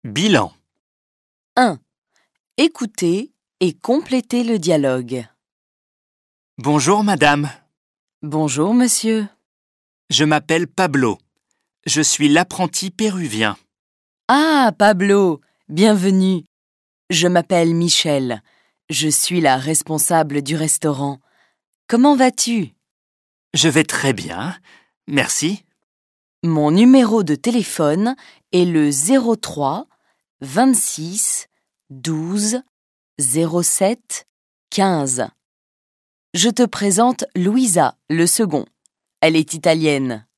Bilan. 1. Écoutez et complétez le dialogue. Bonjour madame, Bonjour monsieur. je m'appelle Pablo. Je suis l'apprenti péruvien. Ah, Pablo, bienvenue. Je m'appelle Michel. Je suis la responsable du restaurant. Comment vas-tu? Je vais très bien, merci. Mon numéro de téléphone est le 03 26 12 07 15. Je te présente Louisa, le second. Elle est italienne.